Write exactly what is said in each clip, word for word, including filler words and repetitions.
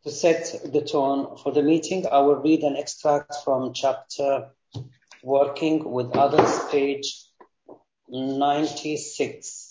To set the tone for the meeting, I will read an extract from chapter Working with Others, page ninety-six.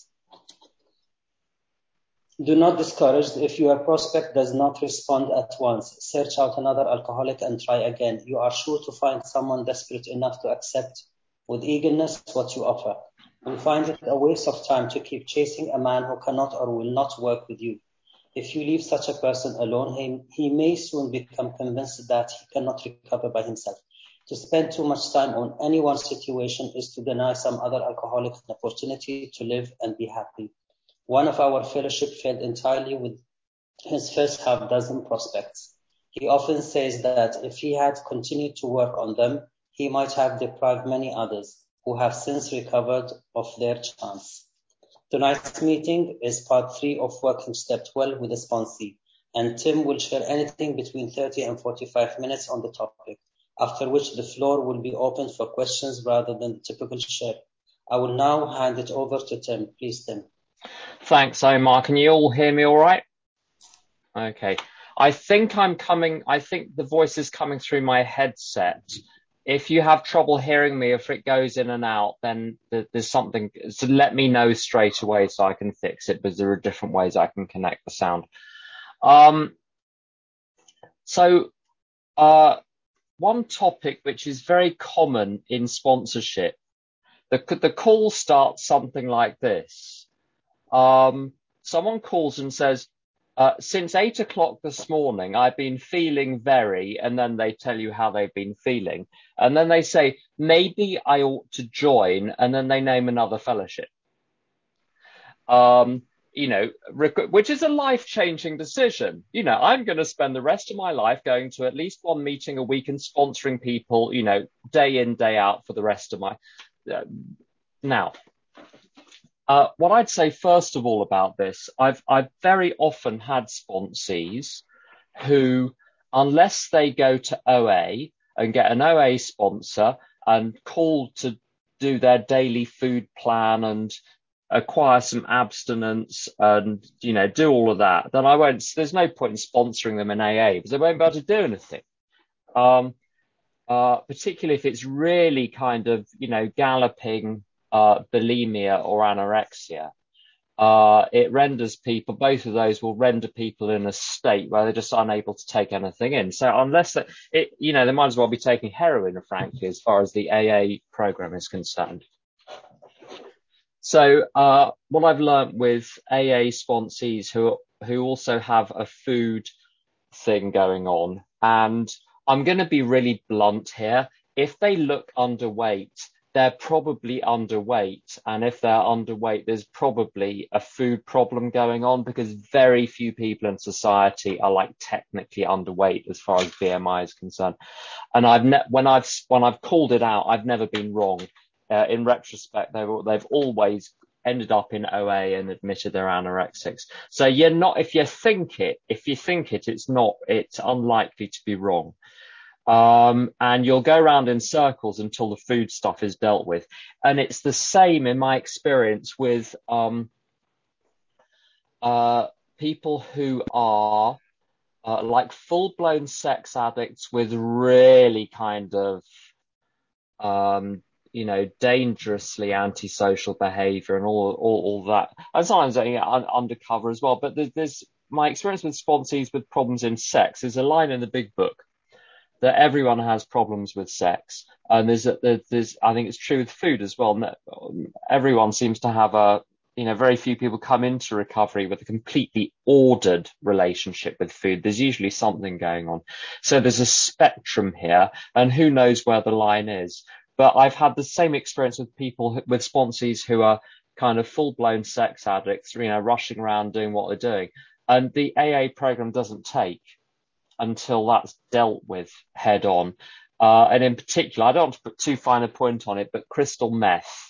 Do not discourage if your prospect does not respond at once. Search out another alcoholic and try again. You are sure to find someone desperate enough to accept with eagerness what you offer. You find it a waste of time to keep chasing a man who cannot or will not work with you. If you leave such a person alone, he, he may soon become convinced that he cannot recover by himself. To spend too much time on any one situation is to deny some other alcoholic an opportunity to live and be happy. One of our fellowship failed entirely with his first half dozen prospects. He often says that if he had continued to work on them, he might have deprived many others who have since recovered of their chance. Tonight's meeting is part three of Working Step twelve with the sponsee, and Tim will share anything between thirty and forty-five minutes on the topic, after which the floor will be open for questions rather than the typical share. I will now hand it over to Tim. Please, Tim. Thanks, Omar. Can you all hear me all right? Okay. I think I'm coming, I think the voice is coming through my headset. If you have trouble hearing me, if it goes in and out, then there's something, so let me know straight away so I can fix it, because there are different ways I can connect the sound. Um, so, uh, one topic which is very common in sponsorship, the, the call starts something like this. Um, someone calls and says, uh, since eight o'clock this morning, I've been feeling very, and then they tell you how they've been feeling. And then they say, maybe I ought to join, and then they name another fellowship. Um, you know, which is a life-changing decision. You know, I'm going to spend the rest of my life going to at least one meeting a week and sponsoring people, you know, day in, day out for the rest of my, uh, now. Uh, what I'd say first of all about this, I've, I've very often had sponsees who, unless they go to O A and get an O A sponsor and call to do their daily food plan and acquire some abstinence and, you know, do all of that, then I won't, there's no point in sponsoring them in A A because they won't be able to do anything. Um, uh, particularly if it's really kind of, you know, galloping Uh, bulimia or anorexia, uh, it renders people, both of those will render people in a state where they're just unable to take anything in. So unless that, it, you know, they might as well be taking heroin, frankly, as far as the A A program is concerned. So, uh, what I've learnt with A A sponsees who, who also have a food thing going on, and I'm going to be really blunt here, if they look underweight, they're probably underweight. And if they're underweight, there's probably a food problem going on, because very few people in society are like technically underweight as far as B M I is concerned. And I've ne- when I've when I've called it out, I've never been wrong. Uh, in retrospect, they've they've always ended up in O A and admitted they're anorexics. So you're not, if you think it, if you think it, it's not, it's unlikely to be wrong. Um, and you'll go around in circles until the food stuff is dealt with. And it's the same in my experience with, um, uh, people who are, uh, like full-blown sex addicts with really kind of, um, you know, dangerously antisocial behavior and all, all, all that. And sometimes, you know, un- undercover as well. But there's, there's my experience with sponsees with problems in sex. There's a line in the big book that everyone has problems with sex. And there's, a, there's, I think it's true with food as well. Everyone seems to have a, you know, very few people come into recovery with a completely ordered relationship with food. There's usually something going on. So there's a spectrum here, and who knows where the line is. But I've had the same experience with people, with sponsees who are kind of full-blown sex addicts, you know, rushing around doing what they're doing. And the A A program doesn't take until that's dealt with head on. Uh, and in particular, I don't want to put too fine a point on it, but crystal meth.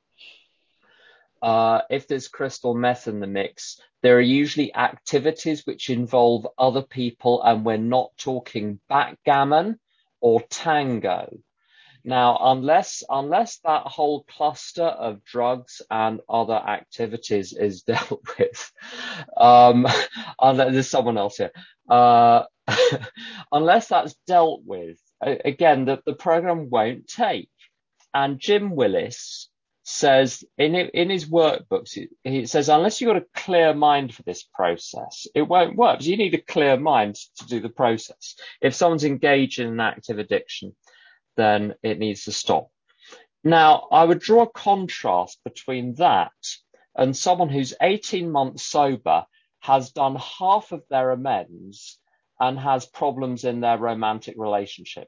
Uh, if there's crystal meth in the mix, there are usually activities which involve other people, and we're not talking backgammon or tango. Now, unless, unless that whole cluster of drugs and other activities is dealt with, um, unless there's someone else here, uh, unless that's dealt with, again, the, the program won't take. And Jim Willis says in in his workbooks, he says, unless you've got a clear mind for this process, it won't work. Because you need a clear mind to do the process. If someone's engaged in an active addiction, then it needs to stop. Now, I would draw a contrast between that and someone who's eighteen months sober, has done half of their amends, and has problems in their romantic relationship.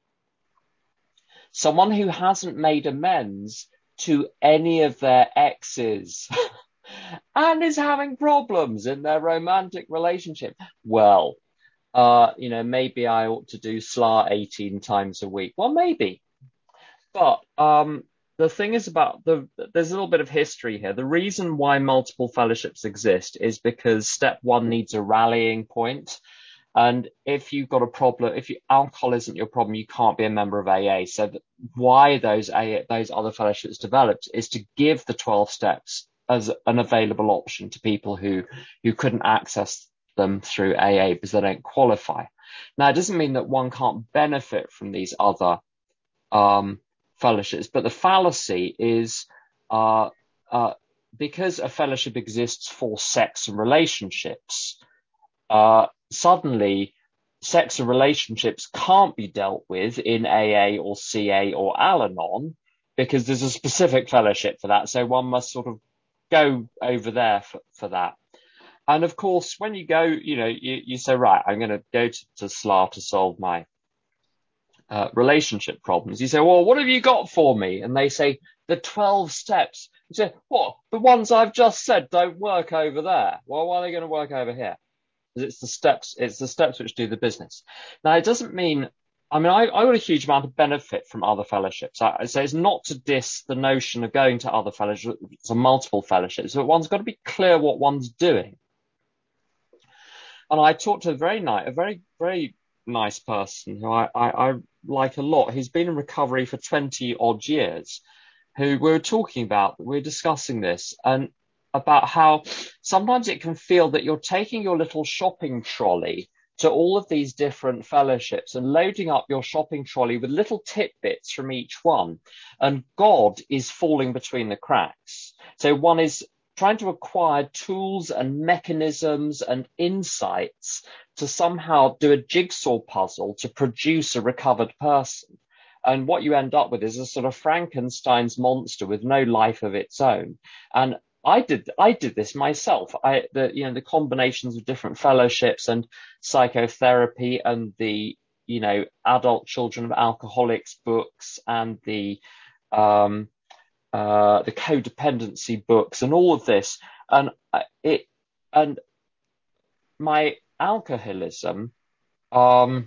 Someone who hasn't made amends to any of their exes and is having problems in their romantic relationship. Well, uh, you know, maybe I ought to do S L A eighteen times a week. Well, maybe. But um, the thing is about the, there's a little bit of history here. The reason why multiple fellowships exist is because step one needs a rallying point. And if you've got a problem, if you, alcohol isn't your problem, you can't be a member of A A. So why those A A, those other fellowships developed is to give the twelve steps as an available option to people who, who couldn't access them through A A because they don't qualify. Now, it doesn't mean that one can't benefit from these other um, fellowships, but the fallacy is uh, uh, because a fellowship exists for sex and relationships, uh, suddenly sex and relationships can't be dealt with in A A or C A or Al-Anon because there's a specific fellowship for that. So one must sort of go over there for, for that. And of course, when you go, you know, you, you say, right, I'm going to go to, to S L A to solve my uh, relationship problems. You say, well, what have you got for me? And they say, the twelve steps. You say, what? The ones I've just said don't work over there. Well, why are they going to work over here? Because it's the steps, it's the steps which do the business. Now, it doesn't mean, I mean, I, I got a huge amount of benefit from other fellowships. I, I say it's not to diss the notion of going to other fellowships or multiple fellowships, but one's got to be clear what one's doing. And I talked to a very nice, a very, very nice person who I, I, I like a lot. He's been in recovery for twenty odd years, who we were talking about, we were discussing this and about how sometimes it can feel that you're taking your little shopping trolley to all of these different fellowships and loading up your shopping trolley with little tidbits from each one. And God is falling between the cracks. So one is trying to acquire tools and mechanisms and insights to somehow do a jigsaw puzzle to produce a recovered person. And what you end up with is a sort of Frankenstein's monster with no life of its own. And I did, I did this myself. I, the, you know, the combinations of different fellowships and psychotherapy and the, you know, adult children of alcoholics books and the, um, uh, the codependency books and all of this. And it, and my alcoholism, um,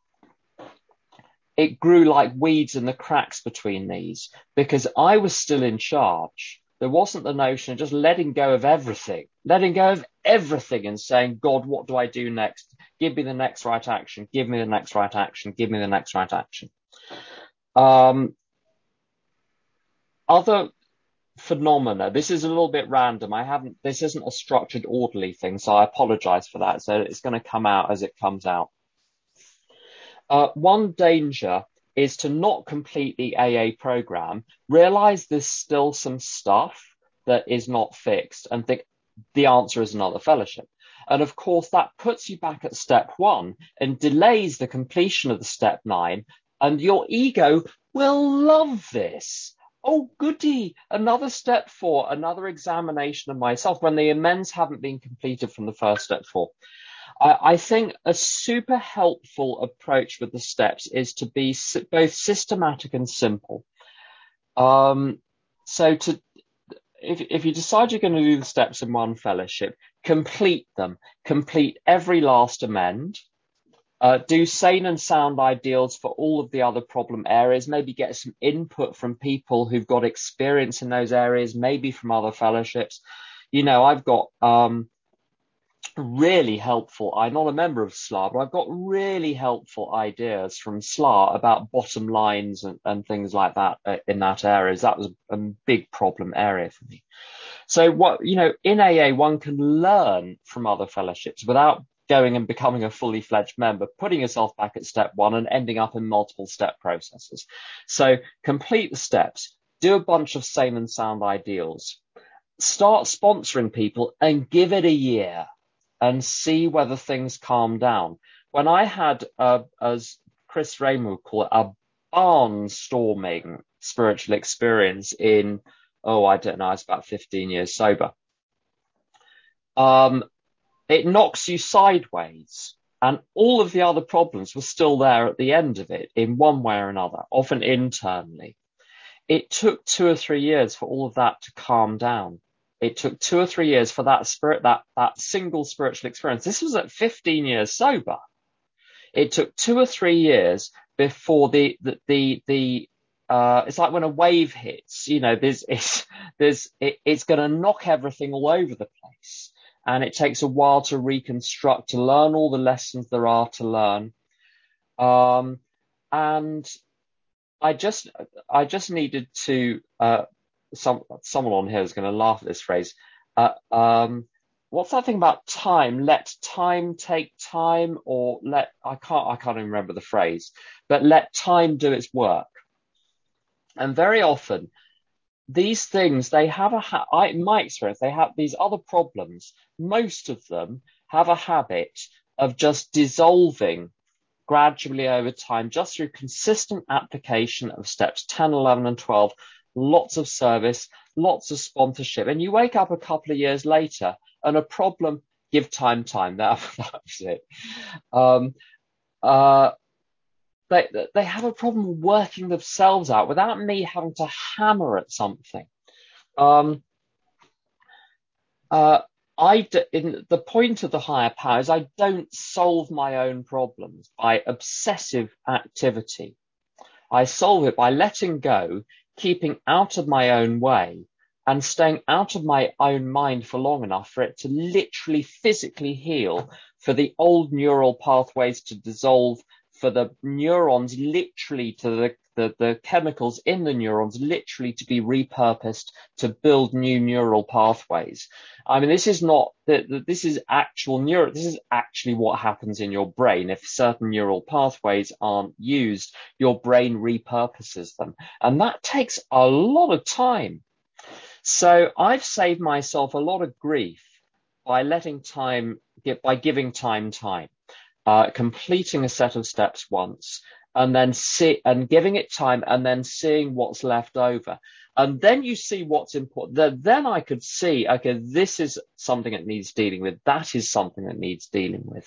it grew like weeds in the cracks between these because I was still in charge. There wasn't the notion of just letting go of everything, letting go of everything and saying, God, what do I do next? Give me the next right action. Give me the next right action. Give me the next right action. Um, other phenomena, this is a little bit random. I haven't, this isn't a structured, orderly thing, so I apologize for that. So it's going to come out as it comes out. Uh, one danger is to not complete the A A program, realize there's still some stuff that is not fixed and think the answer is another fellowship. And of course, that puts you back at step one and delays the completion of the step nine. And your ego will love this. Oh, goody, another step four, another examination of myself when the amends haven't been completed from the first step four. I think a super helpful approach with the steps is to be both systematic and simple. Um, so to, if, if you decide you're going to do the steps in one fellowship, complete them, complete every last amend, uh, do sane and sound ideals for all of the other problem areas, maybe get some input from people who've got experience in those areas, maybe from other fellowships. You know, I've got, um, really helpful. I'm not a member of S L A, but I've got really helpful ideas from S L A about bottom lines and, and things like that uh, in that area. That was a big problem area for me. So what, you know, in A A, one can learn from other fellowships without going and becoming a fully fledged member, putting yourself back at step one and ending up in multiple step processes. So complete the steps, do a bunch of sane and sound ideals, start sponsoring people and give it a year and see whether things calm down. When I had, uh, as Chris Raymond would call it, a barnstorming spiritual experience in, oh, I don't know, I was about fifteen years sober. Um, it knocks you sideways, and all of the other problems were still there at the end of it in one way or another, often internally. It took two or three years for all of that to calm down. It took two or three years for that spirit, that, that single spiritual experience. This was at fifteen years sober. It took two or three years before the, the, the, the uh, it's like when a wave hits, you know, there's, it's, there's, it, it's going to knock everything all over the place. And it takes a while to reconstruct, to learn all the lessons there are to learn. Um, and I just, I just needed to, uh, some, someone on here is going to laugh at this phrase. Uh, um, what's that thing about time? Let time take time, or let, I can't, I can't even remember the phrase, but let time do its work. And very often, these things, they have a, ha- I, in my experience, they have these other problems. Most of them have a habit of just dissolving gradually over time, just through consistent application of steps ten, eleven, and twelve, lots of service, lots of sponsorship. And you wake up a couple of years later and a problem, give time, time. That, that's it. Um, uh, They, they have a problem working themselves out without me having to hammer at something. Um, uh, I d- in the point of the higher power is I don't solve my own problems by obsessive activity. I solve it by letting go, keeping out of my own way, and staying out of my own mind for long enough for it to literally physically heal, for the old neural pathways to dissolve, for the neurons literally to the, the, the chemicals in the neurons literally to be repurposed to build new neural pathways. I mean, this is not, this is actual neuro, this is actually what happens in your brain. If certain neural pathways aren't used, your brain repurposes them. And that takes a lot of time. So I've saved myself a lot of grief by letting time, by giving time time. Uh, completing a set of steps once, and then see, and giving it time, and then seeing what's left over. And then you see what's important. Then I could see, okay, this is something that needs dealing with. That is something that needs dealing with.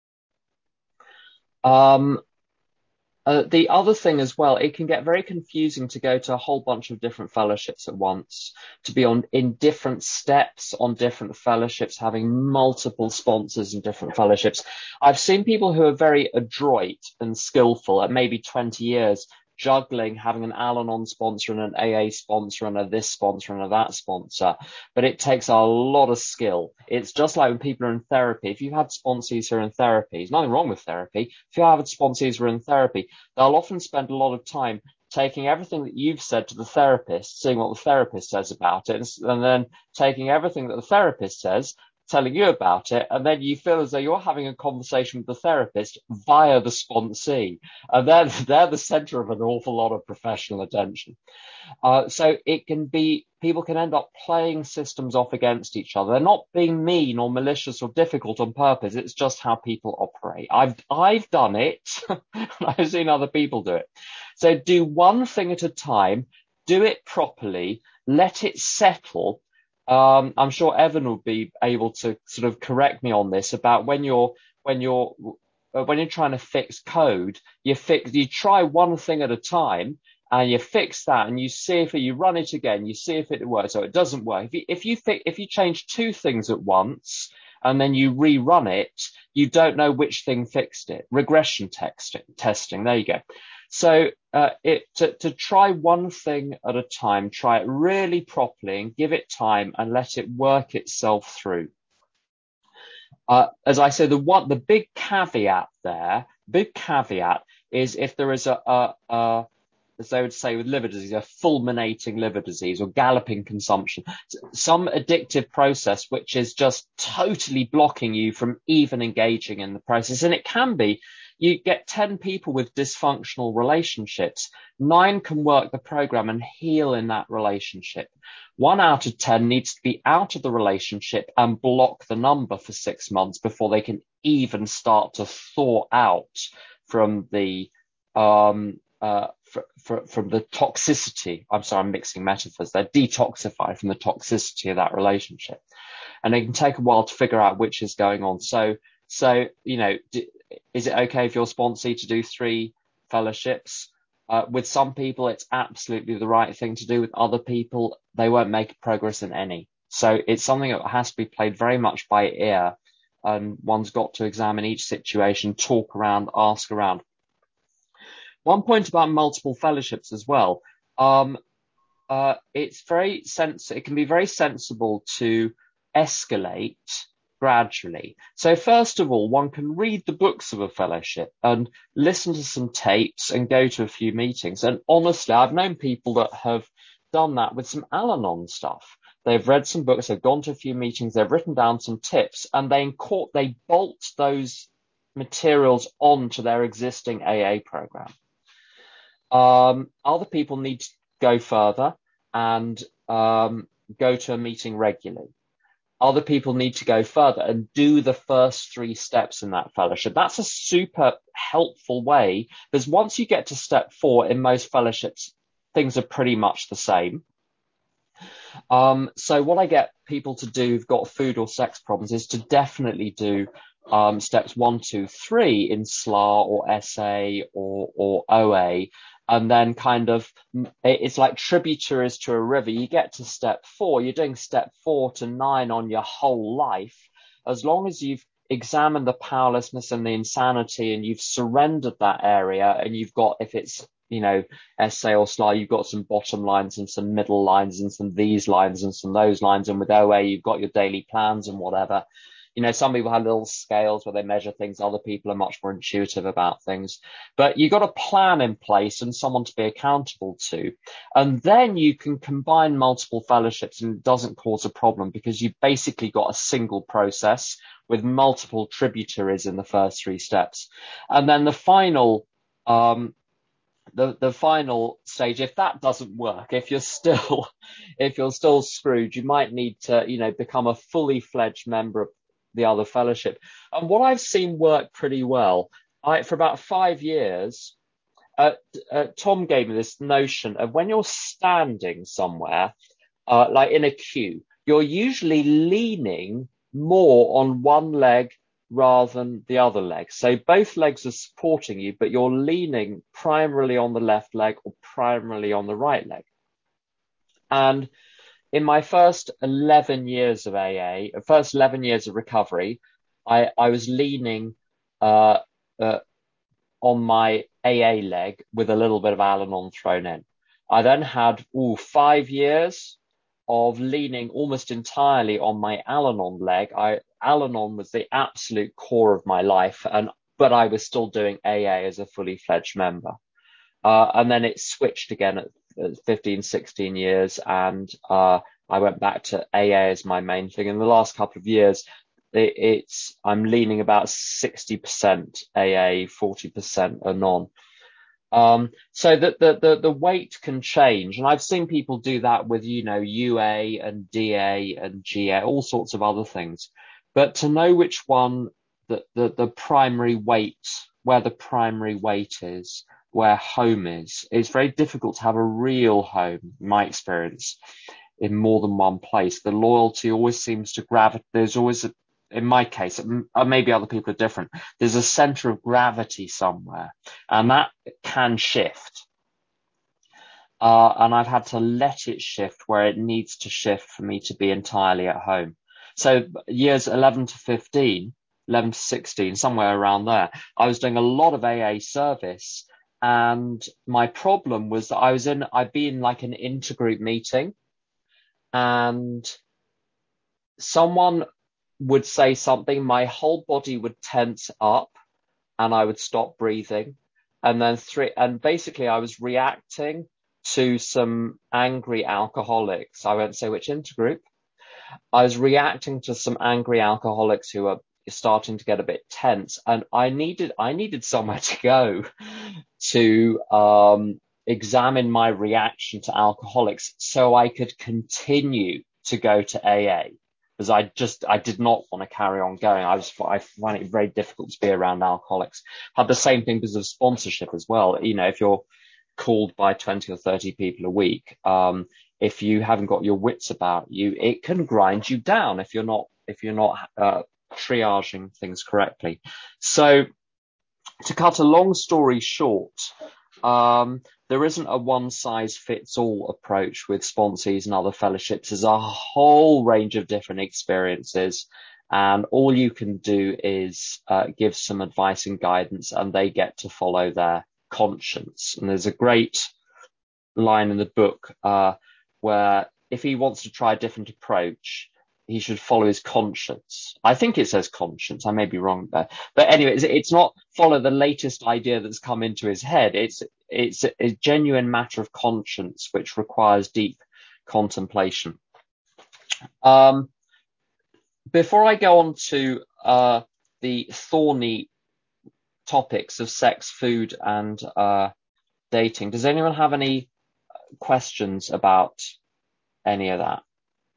Um, Uh, the other thing as well, it can get very confusing to go to a whole bunch of different fellowships at once, to be on in different steps on different fellowships, having multiple sponsors in different fellowships. I've seen people who are very adroit and skillful at maybe twenty years, juggling having an Al-Anon sponsor and an A A sponsor and a this sponsor and a that sponsor. But it takes a lot of skill. It's just like when people are in therapy. If you've had sponsees who are in therapy, there's nothing wrong with therapy. If you have sponsees who are in therapy, they'll often spend a lot of time taking everything that you've said to the therapist, seeing what the therapist says about it, and then taking everything that the therapist says, telling you about it, and then you feel as though you're having a conversation with the therapist via the sponsee, and then they're the center of an awful lot of professional attention. Uh, so it can be, people can end up playing systems off against each other. They're not being mean or malicious or difficult on purpose. It's just how people operate. I've, I've done it. I've seen other people do it. So do one thing at a time, do it properly, let it settle. Um, I'm sure Evan will be able to sort of correct me on this about when you're, when you're, uh, when you're trying to fix code, you fix, you try one thing at a time and you fix that and you see if it, you run it again, you see if it works or it doesn't work. If you, if you fi- if you change two things at once and then you rerun it, you don't know which thing fixed it. Regression text, testing. There you go. So uh, it to, to try one thing at a time, try it really properly and give it time and let it work itself through. Uh, as I say, the one, the big caveat there, big caveat is if there is a, a, a as they would say with liver disease, a fulminating liver disease or galloping consumption, some addictive process which is just totally blocking you from even engaging in the process. And it can be, you get ten people with dysfunctional relationships, nine can work the program and heal in that relationship. One out of ten needs to be out of the relationship and block the number for six months before they can even start to thaw out from the um uh for, for, from the toxicity. I'm sorry, I'm mixing metaphors. They're detoxified from the toxicity of that relationship, and it can take a while to figure out which is going on. So, so you know, d- is it okay if you're sponsee to do three fellowships? Uh, with some people, it's absolutely the right thing to do. With other people, they won't make progress in any. So it's something that has to be played very much by ear, and one's got to examine each situation, talk around, ask around. One point about multiple fellowships as well. Um, uh, it's very sens- it can be very sensible to escalate gradually. So first of all, one can read the books of a fellowship and listen to some tapes and go to a few meetings. And honestly, I've known people that have done that with some Al-Anon stuff. They've read some books, they've gone to a few meetings, they've written down some tips, and they incorporate, they bolt those materials onto their existing A A program. Um, other people need to go further and um, go to a meeting regularly. Other people need to go further and do the first three steps in that fellowship. That's a super helpful way, because once you get to step four in most fellowships, things are pretty much the same. Um, so what I get people to do who've got food or sex problems is to definitely do um, steps one, two, three in S L A or S A or, or O A. And then kind of, it's like tributaries to a river. You get to step four, you're doing step four to nine on your whole life. As long as you've examined the powerlessness and the insanity and you've surrendered that area, and you've got, if it's, you know, S A or S L A, you've got some bottom lines and some middle lines and some these lines and some those lines. And with O A, you've got your daily plans and whatever. You know, some people have little scales where they measure things. Other people are much more intuitive about things. But you've got a plan in place and someone to be accountable to. And then you can combine multiple fellowships and it doesn't cause a problem, because you've basically got a single process with multiple tributaries in the first three steps. And then the final, um, the, the final stage, if that doesn't work, if you're still, if you're still screwed, you might need to, you know, become a fully fledged member of the other fellowship. And what I've seen work pretty well, I, for about five years, uh, uh, Tom gave me this notion of when you're standing somewhere, uh, like in a queue, you're usually leaning more on one leg rather than the other leg. So both legs are supporting you, but you're leaning primarily on the left leg or primarily on the right leg. And in my first eleven years of A A, first eleven years of recovery, I, I was leaning uh, uh, on my A A leg with a little bit of Al-Anon thrown in. I then had ooh, five years of leaning almost entirely on my Al-Anon leg. I, Al-Anon was the absolute core of my life, and but I was still doing A A as a fully fledged member. Uh, and then it switched again at fifteen, sixteen years, and uh, I went back to A A as my main thing. In the last couple of years, it, it's I'm leaning about sixty percent A A, forty percent Anon. Um, so that the, the the weight can change, and I've seen people do that with, you know, U A and D A and G A, all sorts of other things. But to know which one the the, the primary weight, where the primary weight is, where home is. It's very difficult to have a real home, in my experience, in more than one place. The loyalty always seems to gravitate. There's always, a, in my case, maybe other people are different, there's a center of gravity somewhere, and that can shift. Uh, and I've had to let it shift where it needs to shift for me to be entirely at home. So years eleven to fifteen, eleven to sixteen, somewhere around there, I was doing a lot of A A service. And my problem was that I was in, I'd be in like an intergroup meeting, and someone would say something, my whole body would tense up and I would stop breathing. and then three, and basically I was reacting to some angry alcoholics. I won't say which intergroup. I was reacting to some angry alcoholics who are starting to get a bit tense, and I needed I needed somewhere to go to um, examine my reaction to alcoholics, so I could continue to go to A A, because I just I did not want to carry on going. I was I find it very difficult to be around alcoholics. Had the same thing because of sponsorship as well. You know, if you're called by twenty or thirty people a week, um, if you haven't got your wits about you, it can grind you down if you're not if you're not uh, triaging things correctly. So, to cut a long story short, um, there isn't a one-size-fits-all approach with sponsees and other fellowships. There's a whole range of different experiences, and all you can do is uh, give some advice and guidance, and they get to follow their conscience. And there's a great line in the book uh, where if he wants to try a different approach, he should follow his conscience. I think it says conscience. I may be wrong there. But anyway, it's, it's not follow the latest idea that's come into his head. It's, it's a, a genuine matter of conscience, which requires deep contemplation. Um, before I go on to uh, the thorny topics of sex, food, and uh, dating, does anyone have any questions about any of that?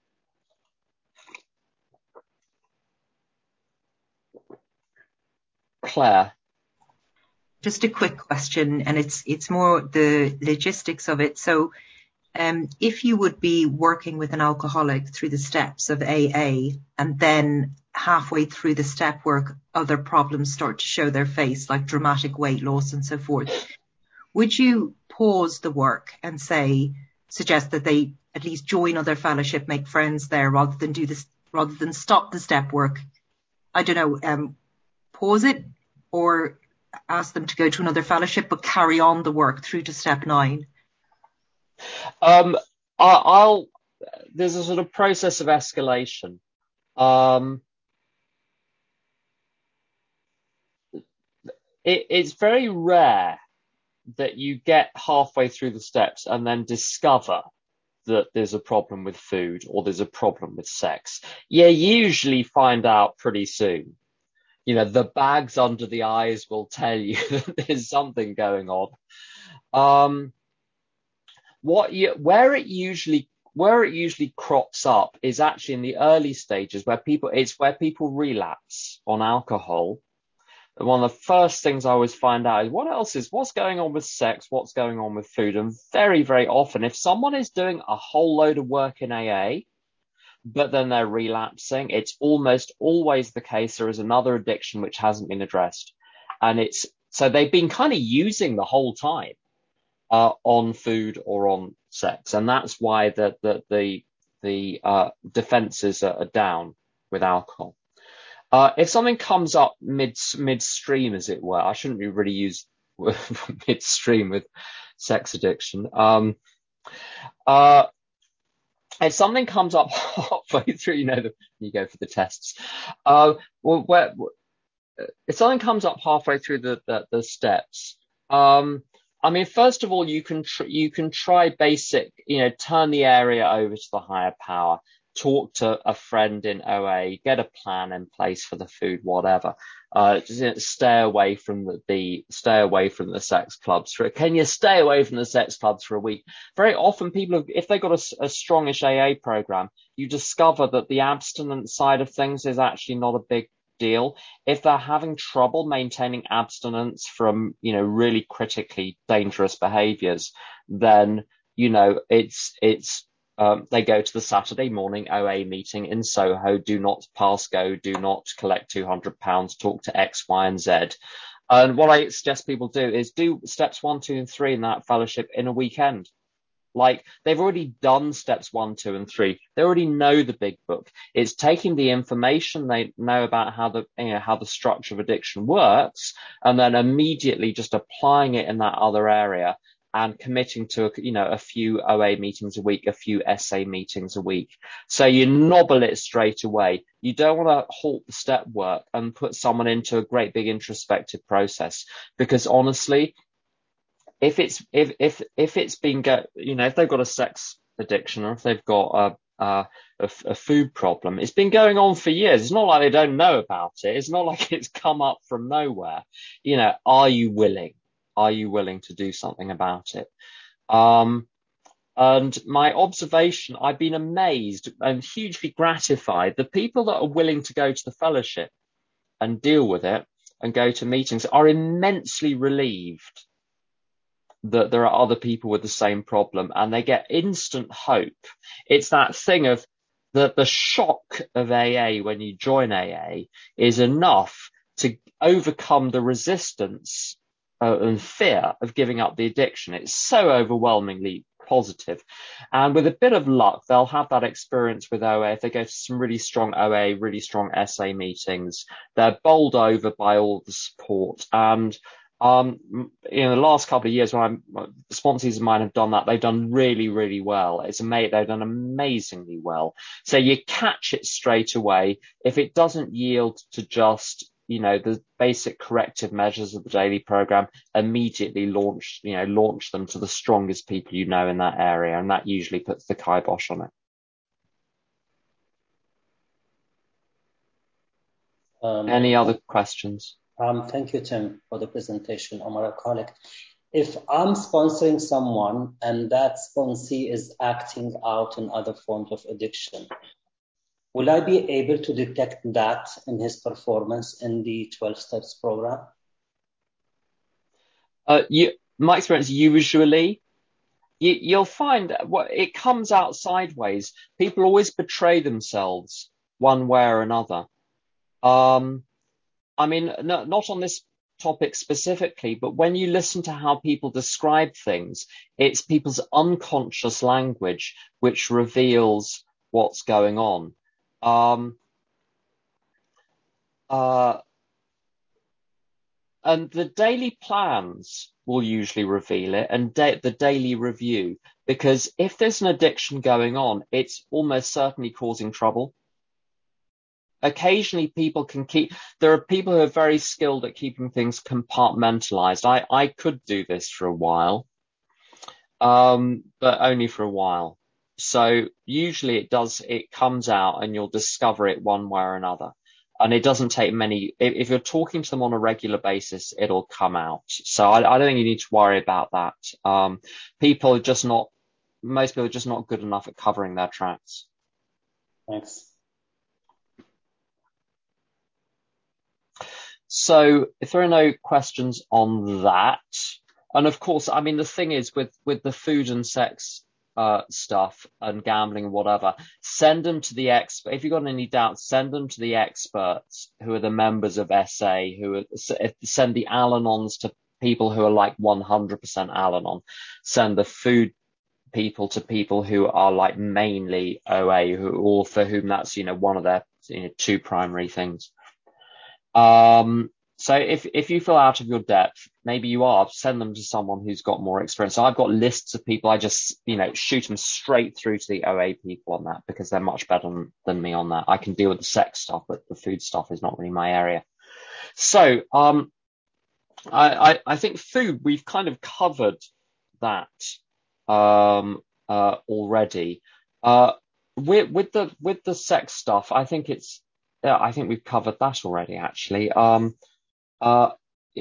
Claire. Just a quick question, and it's it's more the logistics of it. So um, if you would be working with an alcoholic through the steps of A A, and then halfway through the step work, other problems start to show their face, like dramatic weight loss and so forth, would you pause the work and say, suggest that they at least join other fellowship, make friends there, rather than do this, rather than stop the step work? I don't know, um, pause it, or ask them to go to another fellowship, but carry on the work through to step nine? Um, I, I'll, there's a sort of process of escalation. Um, it, it's very rare that you get halfway through the steps and then discover that there's a problem with food or there's a problem with sex. You usually find out pretty soon. You know, the bags under the eyes will tell you that there's something going on. Um, what you, where it usually, where it usually crops up is actually in the early stages where people, it's where people relapse on alcohol. And one of the first things I always find out is what else is, what's going on with sex, what's going on with food. And very, very often, if someone is doing a whole load of work in A A, but then they're relapsing, it's almost always the case there is another addiction which hasn't been addressed. And it's, so they've been kind of using the whole time uh, on food or on sex. And that's why the, the, the, the uh, defenses are, are down with alcohol. Uh, if something comes up mid, midstream, as it were, I shouldn't be really use midstream with sex addiction. Um, uh, if something comes up halfway through, you know, the, you go for the tests. Uh, well, where, if something comes up halfway through the, the, the steps, um, I mean, first of all, you can, tr- you can try basic, you know, turn the area over to the higher power. Talk to a friend in O A, get a plan in place for the food, whatever. Uh, just stay away from the, the, stay away from the sex clubs. For, can you stay away from the sex clubs for a week? Very often people, if they've got a, a strongish A A program, you discover that the abstinence side of things is actually not a big deal. If they're having trouble maintaining abstinence from, you know, really critically dangerous behaviors, then, you know, it's, it's, Um, they go to the Saturday morning O A meeting in Soho, do not pass go, do not collect two hundred pounds, talk to X, Y, and Z. And what I suggest people do is do steps one, two, and three in that fellowship in a weekend. Like, they've already done steps one, two, and three. They already know the big book. It's taking the information they know about how the, you know, how the structure of addiction works, and then immediately just applying it in that other area, and committing to, you know, a few O A meetings a week, a few S A meetings a week. So you nobble it straight away. You don't want to halt the step work and put someone into a great big introspective process, because honestly, if it's if if if it's been go, you know, if they've got a sex addiction or if they've got a Uh, a, a food problem. It's been going on for years. It's not like they don't know about it. It's not like it's come up from nowhere. You know, are you willing? Are you willing to do something about it? Um, and my observation, I've been amazed and hugely gratified. The people that are willing to go to the fellowship and deal with it and go to meetings are immensely relieved that there are other people with the same problem, and they get instant hope. It's that thing of the, the shock of A A when you join A A is enough to overcome the resistance uh, and fear of giving up the addiction. It's so overwhelmingly positive. And with a bit of luck, they'll have that experience with O A. If they go to some really strong O A, really strong S A meetings, they're bowled over by all the support. And Um, in the last couple of years, when I'm, sponsees of mine have done that, they've done really, really well. It's amazing. They've done amazingly well. So you catch it straight away. If it doesn't yield to just, you know, the basic corrective measures of the daily program, immediately launch, you know, launch them to the strongest people you know in that area. And that usually puts the kibosh on it. Um, Any other questions? Um, thank you, Tim, for the presentation, Omar Alcoholic. If I'm sponsoring someone and that sponsee is acting out in other forms of addiction, will I be able to detect that in his performance in the twelve steps program? Uh, you, my experience, usually, you, you'll find what it comes out sideways. People always betray themselves one way or another. Um, I mean, no, not on this topic specifically, but when you listen to how people describe things, it's people's unconscious language which reveals what's going on. Um, uh, and the daily plans will usually reveal it, and da- the daily review, because if there's an addiction going on, it's almost certainly causing trouble. Occasionally people can keep, there are people who are very skilled at keeping things compartmentalized. I, I could do this for a while, um, but only for a while. So usually it does, it comes out and you'll discover it one way or another. And it doesn't take many, if, if you're talking to them on a regular basis, it'll come out. So I, I don't think you need to worry about that. Um, people are just not, most people are just not good enough at covering their tracks. Thanks. So if there are no questions on that, and of course, I mean, the thing is with, with the food and sex uh, stuff and gambling and whatever, send them to the expert. If you've got any doubts, send them to the experts who are the members of S A, who are, send the Al-Anons to people who are like one hundred percent Al-Anon, send the food people to people who are like mainly O A, who, or for whom that's, you know, one of their, you know, two primary things. Um, so if, if you feel out of your depth, maybe you are, send them to someone who's got more experience. So I've got lists of people. I just, you know, shoot them straight through to the O A people on that because they're much better than, than me on that. I can deal with the sex stuff, but the food stuff is not really my area. So, um, I, I, I think food, we've kind of covered that, um, uh, already. Uh, with, with the, with the sex stuff, I think it's, yeah, I think we've covered that already, actually. Um, uh,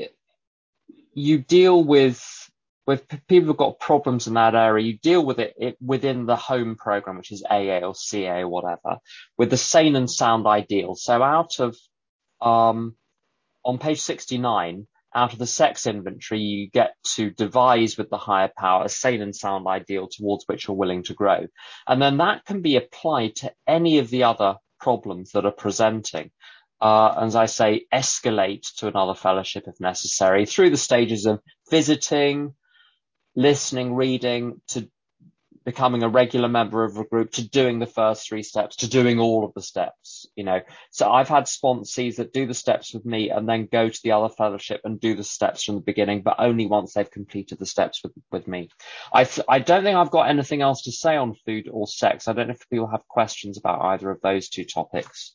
you deal with, with people who've got problems in that area, you deal with it, it within the home program, which is A A or C A or whatever, with the sane and sound ideal. So out of, um, on page sixty-nine, out of the sex inventory, you get to devise with the higher power a sane and sound ideal towards which you're willing to grow. And then that can be applied to any of the other problems that are presenting. Uh, as I say, escalate to another fellowship if necessary through the stages of visiting, listening, reading, to becoming a regular member of a group, to doing the first three steps, to doing all of the steps, you know. So I've had sponsees that do the steps with me and then go to the other fellowship and do the steps from the beginning, but only once they've completed the steps with, with me. I, th- I don't think I've got anything else to say on food or sex. I don't know if people have questions about either of those two topics.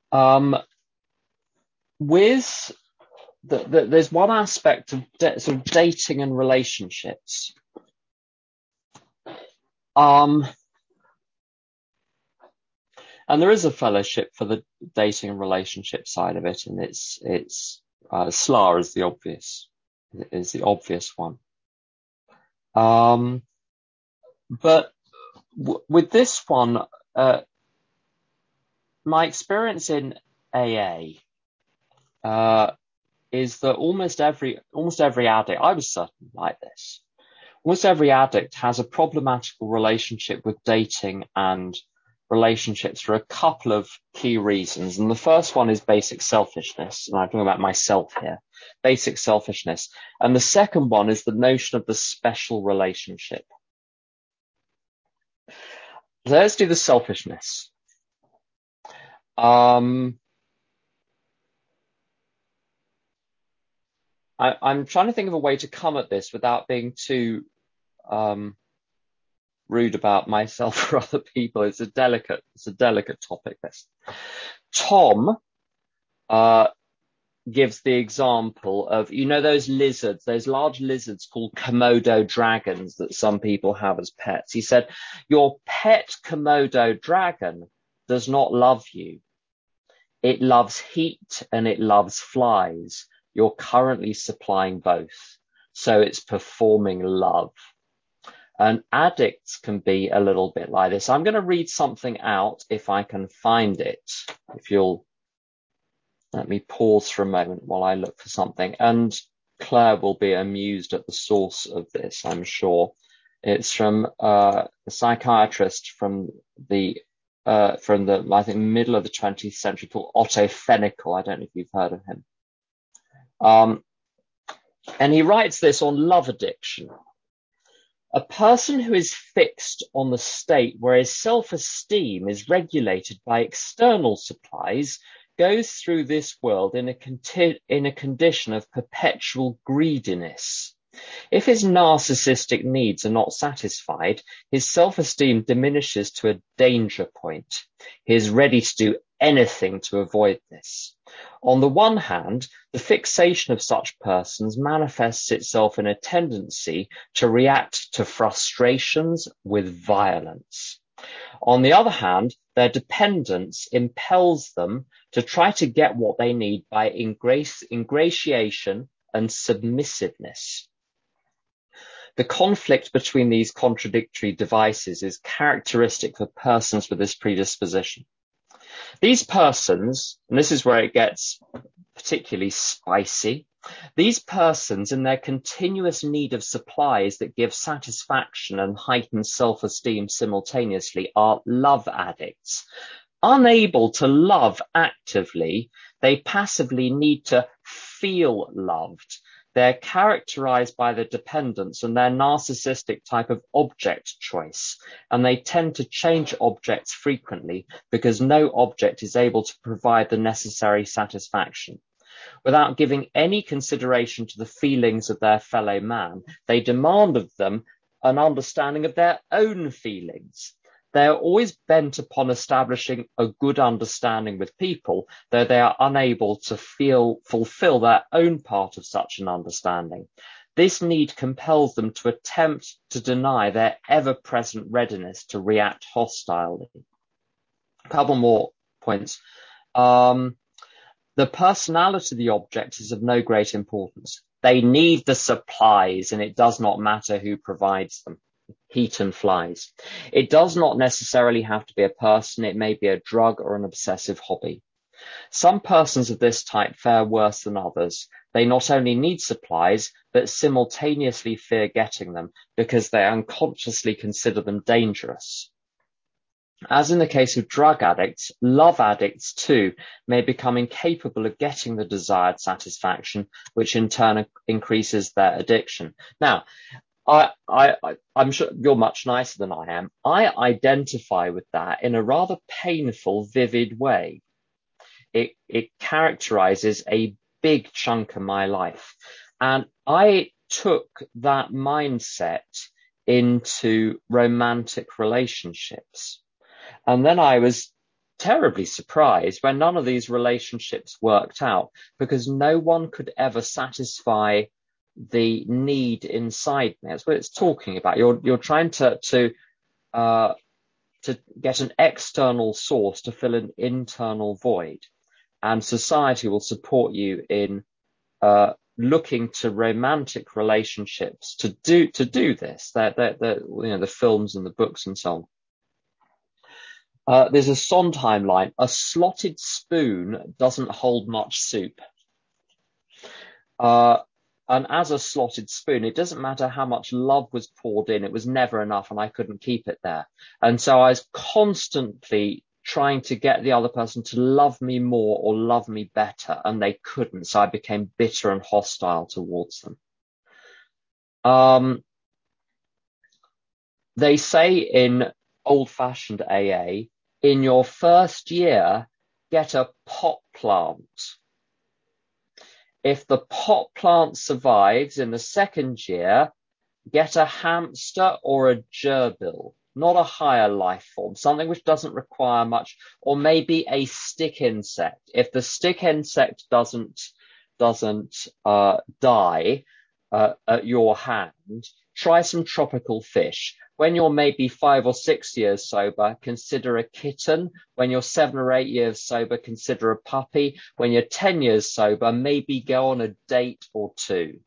Um, with the, the, there's one aspect of de- sort of dating and relationships. Um, and there is a fellowship for the dating and relationship side of it, and it's it's uh, S L A is the obvious is the obvious one. Um, but w- with this one, uh, my experience in A A uh, is that almost every almost every addict, I was certainly like this, almost every addict has a problematical relationship with dating and relationships for a couple of key reasons. And the first one is basic selfishness. And I'm talking about myself here, basic selfishness. And the second one is the notion of the special relationship. So let's do the selfishness. Um, I, I'm trying to think of a way to come at this without being too um, rude about myself or other people. It's a delicate, it's a delicate topic, this. Tom uh, gives the example of, you know, those lizards, those large lizards called Komodo dragons that some people have as pets. He said, your pet Komodo dragon does not love you. It loves heat and it loves flies. You're currently supplying both. So it's performing love. And addicts can be a little bit like this. I'm going to read something out if I can find it. If you'll let me pause for a moment while I look for something. And Claire will be amused at the source of this, I'm sure. It's from uh, a psychiatrist from the uh, from the I think middle of the twentieth century called Otto Fenichel. I don't know if you've heard of him. Um, and he writes this on love addiction. A person who is fixed on the state where his self-esteem is regulated by external supplies goes through this world in a, conti- in a condition of perpetual greediness. If his narcissistic needs are not satisfied, his self-esteem diminishes to a danger point. He is ready to do anything to avoid this. On the one hand, the fixation of such persons manifests itself in a tendency to react to frustrations with violence. On the other hand, their dependence impels them to try to get what they need by ingra- ingratiation and submissiveness. The conflict between these contradictory devices is characteristic for persons with this predisposition. These persons, and this is where it gets particularly spicy, these persons in their continuous need of supplies that give satisfaction and heighten self-esteem simultaneously are love addicts. Unable to love actively, they passively need to feel loved. They're characterized by their dependence and their narcissistic type of object choice, and they tend to change objects frequently because no object is able to provide the necessary satisfaction. Without giving any consideration to the feelings of their fellow man, they demand of them an understanding of their own feelings. They are always bent upon establishing a good understanding with people, though they are unable to feel, fulfill their own part of such an understanding. This need compels them to attempt to deny their ever-present readiness to react hostilely. A couple more points. Um, the personality of the object is of no great importance. They need the supplies, and it does not matter who provides them. Heat and flies. It does not necessarily have to be a person. It may be a drug or an obsessive hobby. Some persons of this type fare worse than others. They not only need supplies, but simultaneously fear getting them because they unconsciously consider them dangerous. As in the case of drug addicts, love addicts too may become incapable of getting the desired satisfaction, which in turn increases their addiction. Now, I, I, I'm sure you're much nicer than I am. I identify with that in a rather painful, vivid way. It, it characterizes a big chunk of my life. And I took that mindset into romantic relationships. And then I was terribly surprised when none of these relationships worked out, because no one could ever satisfy the need inside me. That's what it's talking about. You're you're trying to to uh, to get an external source to fill an internal void, and society will support you in uh, looking to romantic relationships to do to do this. They're, they're, they're, you know, the films and the books and so on. Uh, there's a Sondheim line: "A slotted spoon doesn't hold much soup." Uh, and as a slotted spoon, it doesn't matter how much love was poured in, it was never enough, and I couldn't keep it there. And so I was constantly trying to get the other person to love me more or love me better, and they couldn't. So I became bitter and hostile towards them. Um, they say in old-fashioned A A, in your first year, get a pot plant. If the pot plant survives in the second year, get a hamster or a gerbil, not a higher life form, something which doesn't require much, or maybe a stick insect. If the stick insect doesn't doesn't uh, die uh, at your hand, try some tropical fish. When you're maybe five or six years sober, consider a kitten. When you're seven or eight years sober, consider a puppy. When you're ten years sober, maybe go on a date or two.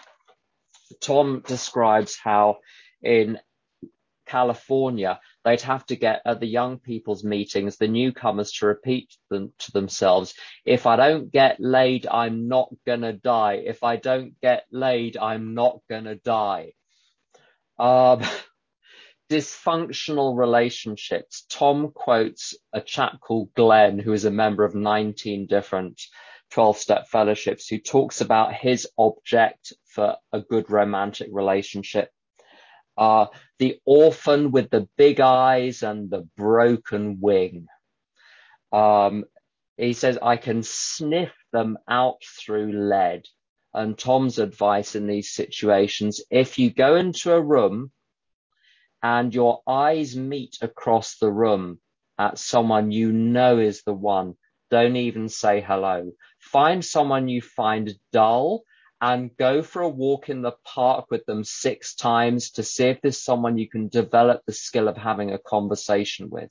Tom describes how in California, they'd have to get at the young people's meetings, the newcomers, to repeat them to themselves: if I don't get laid, I'm not gonna die. If I don't get laid, I'm not gonna die. Um, dysfunctional relationships. Tom quotes a chap called Glenn, who is a member of nineteen different twelve-step fellowships, who talks about his object for a good romantic relationship. Uh, the orphan with the big eyes and the broken wing. Um, he says, I can sniff them out through lead. And Tom's advice in these situations: if you go into a room and your eyes meet across the room at someone you know is the one, don't even say hello. Find someone you find dull and go for a walk in the park with them six times to see if there's someone you can develop the skill of having a conversation with.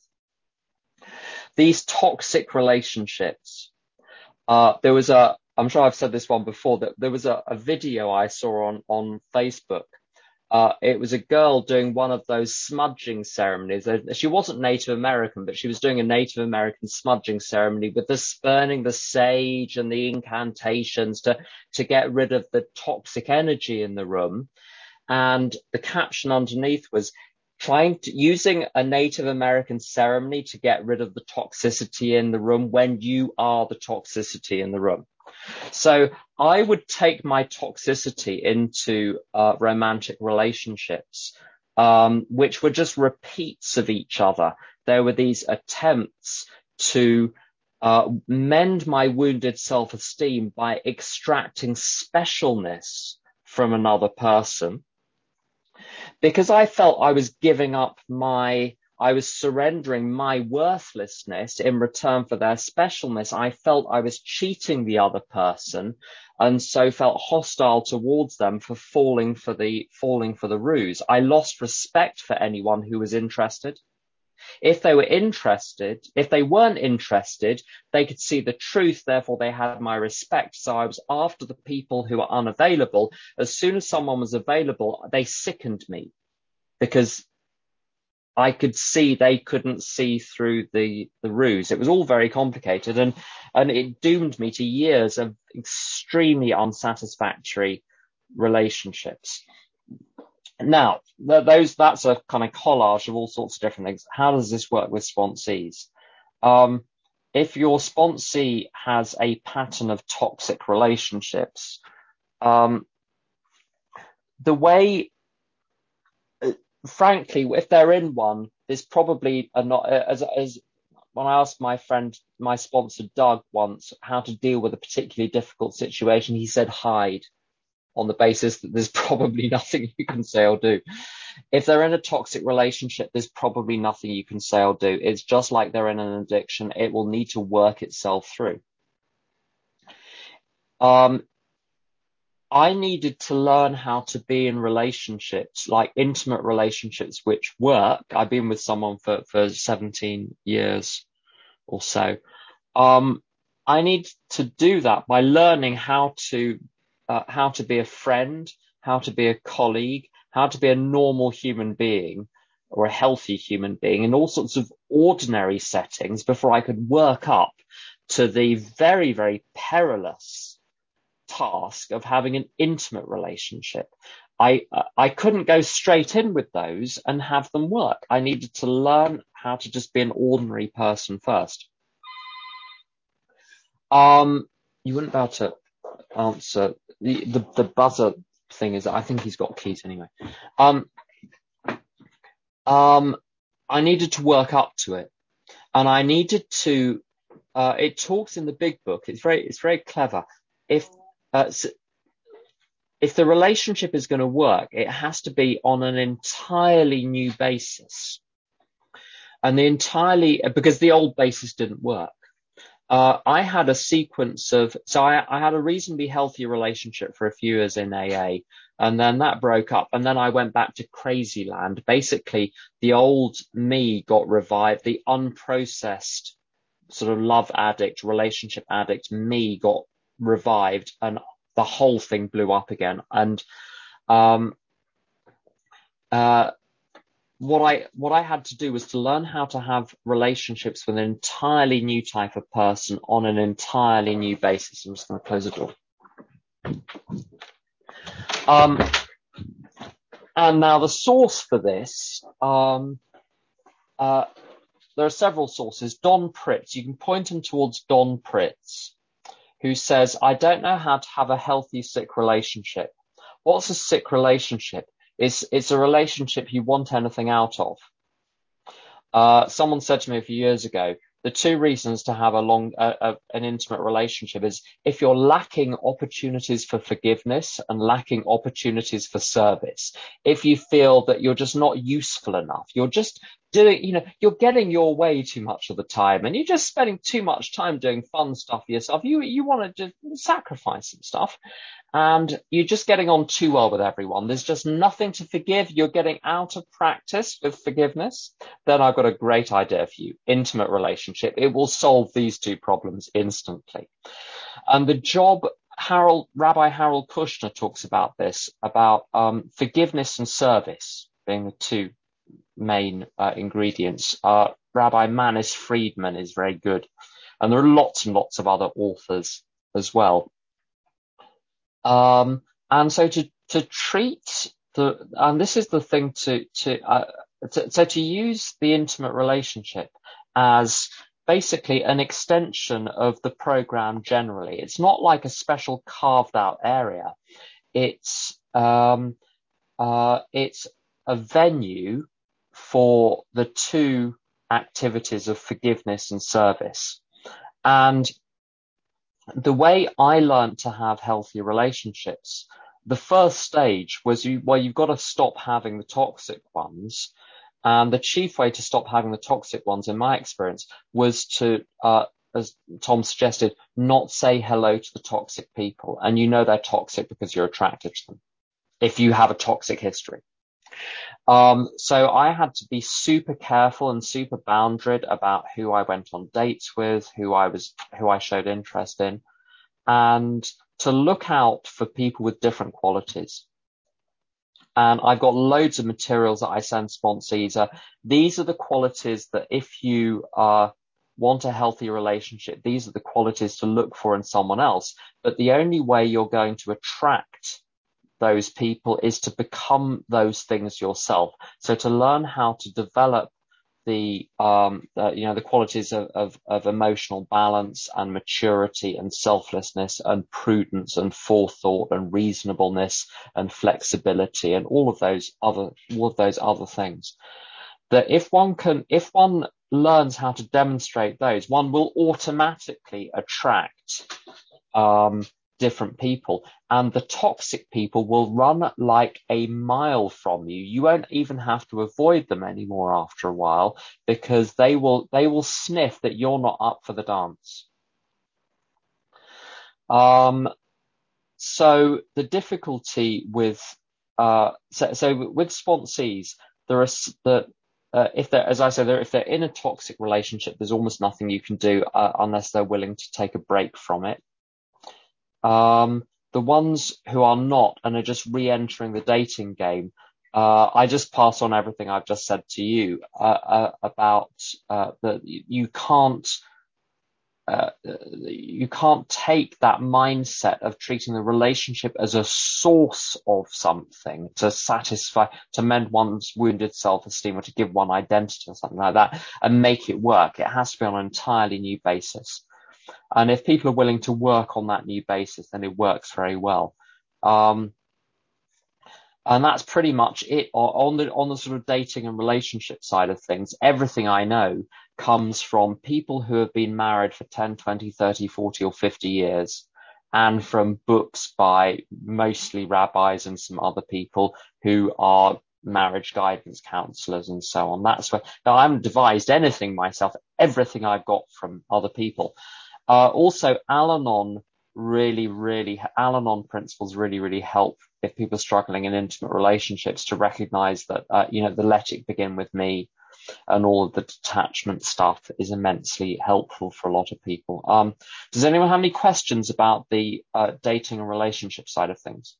These toxic relationships. Uh, there was a, I'm sure I've said this one before, that there was a, a video I saw on, on Facebook. Uh, it was a girl doing one of those smudging ceremonies. She wasn't Native American, but she was doing a Native American smudging ceremony with the burning the sage and the incantations to, to get rid of the toxic energy in the room. And the caption underneath was trying to, using a Native American ceremony to get rid of the toxicity in the room when you are the toxicity in the room. So I would take my toxicity into uh, romantic relationships, um, which were just repeats of each other. There were these attempts to uh, mend my wounded self-esteem by extracting specialness from another person, because I felt I was giving up my I was surrendering my worthlessness in return for their specialness. I felt I was cheating the other person, and so felt hostile towards them for falling for the falling for the ruse. I lost respect for anyone who was interested. If they were interested, if they weren't interested, they could see the truth, therefore they had my respect. So I was after the people who were unavailable. As soon as someone was available, they sickened me, because I could see they couldn't see through the, the ruse. It was all very complicated, and, and it doomed me to years of extremely unsatisfactory relationships. Now, those that's a kind of collage of all sorts of different things. How does this work with sponsees? Um, if your sponsee has a pattern of toxic relationships, um, the way frankly, if they're in one, there's probably a not as as when I asked my friend, my sponsor Doug, once how to deal with a particularly difficult situation, he said hide, on the basis that there's probably nothing you can say or do. if they're in a toxic relationship, there's probably nothing you can say or do. It's just like they're in an addiction. It will need to work itself through. Um, I needed to learn how to be in relationships, like intimate relationships, which work. I've been with someone for, for seventeen years or so. Um, I need to do that by learning how to, uh, how to be a friend, how to be a colleague, how to be a normal human being or a healthy human being in all sorts of ordinary settings before I could work up to the very, very perilous task of having an intimate relationship. I, uh, I couldn't go straight in with those and have them work. I needed to learn how to just be an ordinary person first. Um, you weren't about to answer the, the, the buzzer thing is, I think he's got keys anyway. Um, um, I needed to work up to it, and I needed to, uh, it talks in the big book. It's very, it's very clever. If, uh, if the relationship is going to work, it has to be on an entirely new basis, and the entirely, because the old basis didn't work. Uh, I had a sequence of, so I, I had a reasonably healthy relationship for a few years in A A, and then that broke up, and then I went back to crazy land. Basically, the old me got revived, the unprocessed sort of love addict, relationship addict me got revived, and the whole thing blew up again. And, um, uh, What I, what I had to do was to learn how to have relationships with an entirely new type of person on an entirely new basis. I'm just going to close the door. Um, and now the source for this, um, uh, there are several sources. Don Pritz, you can point him towards Don Pritz, who says, I don't know how to have a healthy sick relationship. What's a sick relationship? It's, it's a relationship you want anything out of. Uh, someone said to me a few years ago, the two reasons to have a long, uh, uh, an intimate relationship is if you're lacking opportunities for forgiveness and lacking opportunities for service. If you feel that you're just not useful enough, you're just doing, you know, you're getting your way too much of the time, and you're just spending too much time doing fun stuff for yourself. You, you want to just sacrifice some stuff. And you're just getting on too well with everyone. There's just nothing to forgive. You're getting out of practice with forgiveness. Then I've got a great idea for you. Intimate relationship. It will solve these two problems instantly. And the job, Harold, Rabbi Harold Kushner talks about this, about um, forgiveness and service being the two main uh, ingredients. Uh, Rabbi Manis Friedman is very good. And there are lots and lots of other authors as well. Um, and so to, to treat the, and this is the thing to, to, uh, to, so to use the intimate relationship as basically an extension of the program generally. It's not like a special carved out area. It's, um, uh, it's a venue for the two activities of forgiveness and service. And the way I learned to have healthy relationships, the first stage was you, well, you've got to stop having the toxic ones. And the chief way to stop having the toxic ones, in my experience, was to, uh, as Tom suggested, not say hello to the toxic people. And you know they're toxic because you're attracted to them, if you have a toxic history. Um, so I had to be super careful and super boundaried about who I went on dates with, who I was, who I showed interest in, and to look out for people with different qualities. And I've got loads of materials that I send sponsees. Uh, these are the qualities that if you, uh, want a healthy relationship, these are the qualities to look for in someone else. But the only way you're going to attract those people is to become those things yourself. So to learn how to develop the, um, uh, you know, the qualities of, of, of emotional balance and maturity and selflessness and prudence and forethought and reasonableness and flexibility and all of those other, all of those other things. That if one can, if one learns how to demonstrate those, one will automatically attract, um, different people, and the toxic people will run like a mile from you. You won't even have to avoid them anymore after a while, because they will they will sniff that you're not up for the dance. Um, so the difficulty with uh, so, so with sponsees, there are the uh, if they're, as I said, if they're in a toxic relationship, there's almost nothing you can do uh, unless they're willing to take a break from it. Um, the ones who are not and are just re-entering the dating game, uh, I just pass on everything I've just said to you uh, uh, about uh, that you can't uh, you can't take that mindset of treating the relationship as a source of something to satisfy, to mend one's wounded self-esteem or to give one identity or something like that and make it work. It has to be on an entirely new basis. And if people are willing to work on that new basis, then it works very well. Um, and that's pretty much it on the, on the sort of dating and relationship side of things. Everything I know comes from people who have been married for ten, twenty, thirty, forty or fifty years, and from books by mostly rabbis and some other people who are marriage guidance counselors and so on. That's where, now I haven't devised anything myself. Everything I've got from other people. Uh, also, Al-Anon really, really, Al-Anon principles really, really help if people are struggling in intimate relationships to recognize that, uh, you know, the let it begin with me and all of the detachment stuff is immensely helpful for a lot of people. Um, does anyone have any questions about the uh, dating and relationship side of things?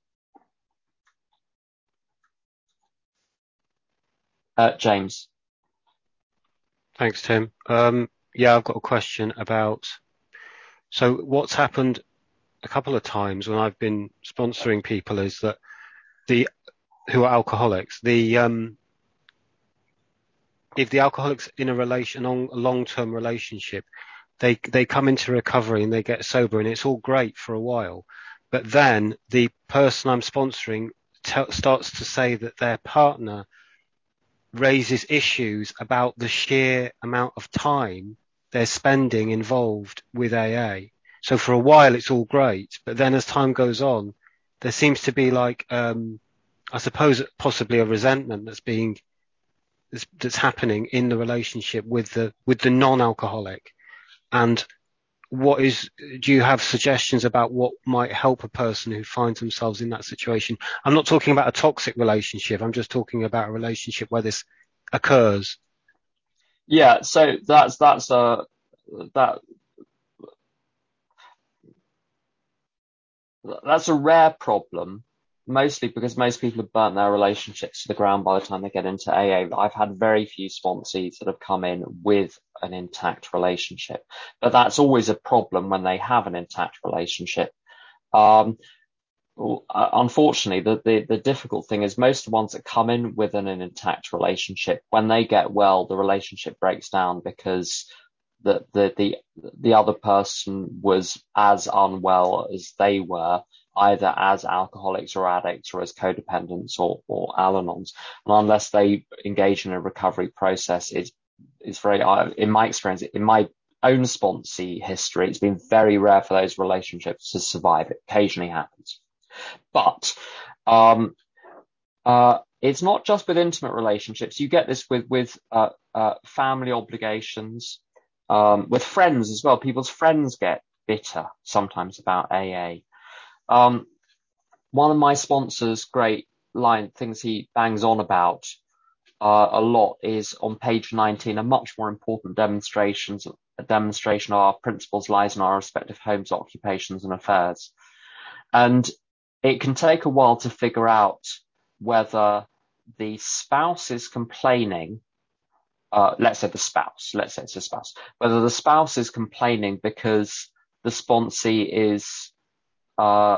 Uh, James. Thanks, Tim. Um, yeah, I've got a question about, so what's happened a couple of times when I've been sponsoring people is that the, who are alcoholics, the, um, if the alcoholic's in a relation, a long-term relationship, they, they come into recovery and they get sober and it's all great for a while. But then the person I'm sponsoring t- starts to say that their partner raises issues about the sheer amount of time they're spending involved with A A. So for a while it's all great, but then as time goes on, there seems to be like, um, I suppose possibly a resentment that's being, that's, that's happening in the relationship with the, with the non-alcoholic. And what is, do you have suggestions about what might help a person who finds themselves in that situation? I'm not talking about a toxic relationship. I'm just talking about a relationship where this occurs. Yeah. So that's, that's a, that, that's a rare problem, mostly because most people have burnt their relationships to the ground by the time they get into A A. I've had very few sponsees that have come in with an intact relationship, but that's always a problem when they have an intact relationship. Um, unfortunately, the, the, the difficult thing is most of the ones that come in with an, an intact relationship, when they get well, the relationship breaks down because the, the, the, the other person was as unwell as they were, either as alcoholics or addicts or as codependents or, or Al-Anons. And unless they engage in a recovery process, it's, it's very, in my experience, in my own sponsee history, it's been very rare for those relationships to survive. It occasionally happens. But, um, uh, it's not just with intimate relationships. You get this with, with, uh, uh, family obligations, um, with friends as well. People's friends get bitter sometimes about A A. Um, one of my sponsors' great line, things he bangs on about, uh, a lot is on page nineteen, a much more important demonstrations, a demonstration of our principles lies in our respective homes, occupations and affairs. And it can take a while to figure out whether the spouse is complaining, uh, let's say the spouse, let's say it's a spouse, whether the spouse is complaining because the sponsee is, uh,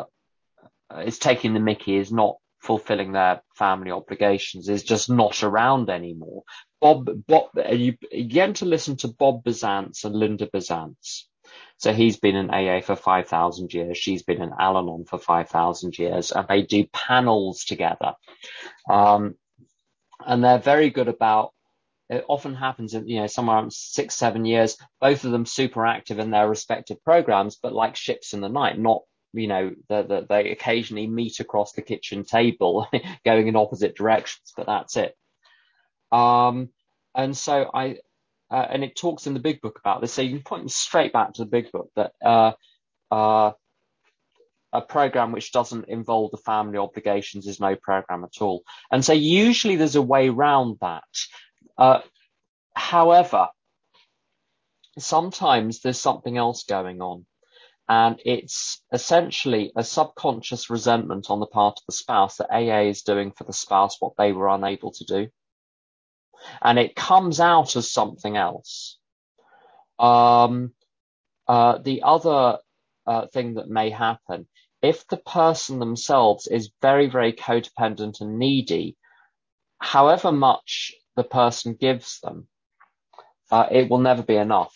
is taking the mickey, is not fulfilling their family obligations, is just not around anymore. Bob, Bob, you, you get to listen to Bob Bizantz and Linda Bizantz. So he's been in A A for five thousand years. She's been in Al-Anon for five thousand years, and they do panels together. Um, and they're very good about, it often happens in, you know, somewhere around six, seven years, both of them super active in their respective programs, but like ships in the night, not, you know, that the, they occasionally meet across the kitchen table going in opposite directions, but that's it. Um, and so I, uh, and it talks in the big book about this. So you can point them straight back to the big book that, uh, uh, a program which doesn't involve the family obligations is no program at all. And so usually there's a way around that. Uh, however, sometimes there's something else going on, and it's essentially a subconscious resentment on the part of the spouse that A A is doing for the spouse what they were unable to do. And it comes out as something else. Um, uh, the other uh, thing that may happen, if the person themselves is very, very codependent and needy, however much the person gives them, uh, it will never be enough.